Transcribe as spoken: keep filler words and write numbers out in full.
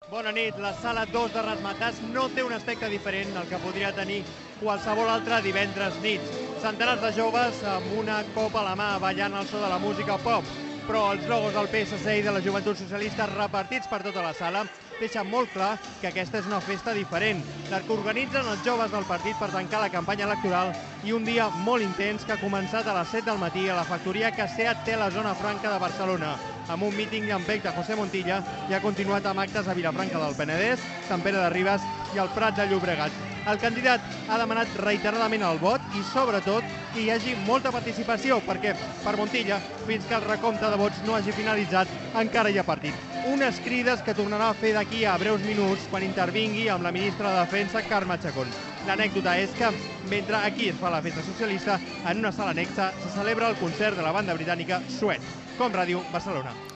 Bona nit. La sala dos de Razzmatazz no té un aspecte diferent del que podria tenir qualsevol altre divendres nit. Centenars de joves amb una copa a la mà ballant al so de la música pop, però els logos del P S C i de la Joventut Socialista repartits per tota la sala deixen molt clar que aquesta és una festa diferent, la que organitzen els joves del partit per tancar la campanya electoral i un dia molt intens que ha començat a les set del matí a la factoria que SEAT té a la zona franca de Barcelona, amb un míting llampec de José Montilla i ha continuat amb actes a Vilafranca del Penedès, Sant Pere de Ribes i el Prat de Llobregat. El candidat ha demanat reiteradament el vot i, sobretot, que hi hagi molta participació, perquè per Montilla, fins que el recompte de vots no hagi finalitzat, encara hi ha partit. Unes crides que tornarà a fer d'aquí a breus minuts quan intervingui amb la ministra de Defensa, Carme Chacón. L'anècdota és que, mentre aquí es fa la festa socialista, en una sala anexa se celebra el concert de la banda britànica Sweat. Com Ràdio, Barcelona.